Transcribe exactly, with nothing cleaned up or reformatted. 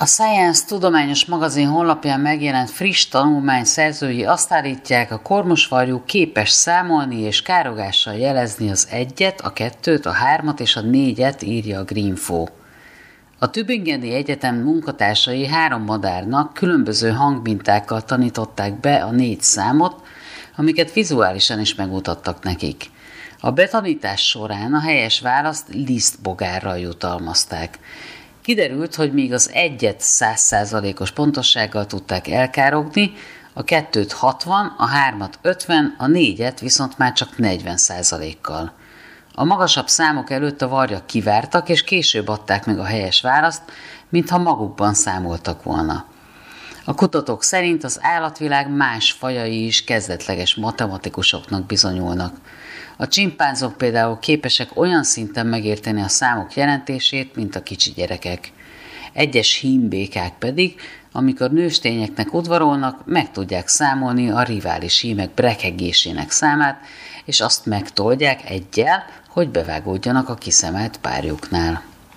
A Science tudományos magazin honlapján megjelent friss tanulmány szerzői azt állítják, a kormosvarjú képes számolni és károgással jelezni az egyet, a kettőt, a hármat és a négyet, írja a Greenfo. A Tübingeni Egyetem munkatársai három madárnak különböző hangmintákkal tanították be a négy számot, amiket vizuálisan is megmutattak nekik. A betanítás során a helyes választ lisztbogárral jutalmazták. Kiderült, hogy míg az egyet száz százalékos pontossággal tudták elkárogni, a kettőt hatvan, a hármat ötven, a négyet viszont már csak negyven százalékkal. A magasabb számok előtt a varjak kivártak, és később adták meg a helyes választ, mintha magukban számoltak volna. A kutatók szerint az állatvilág más fajai is kezdetleges matematikusoknak bizonyulnak. A csimpánzok például képesek olyan szinten megérteni a számok jelentését, mint a kicsi gyerekek. Egyes hímbékák pedig, amikor nőstényeknek udvarolnak, meg tudják számolni a rivális hímek brekegésének számát, és azt megtoldják eggyel, hogy bevágódjanak a kiszemelt párjuknál.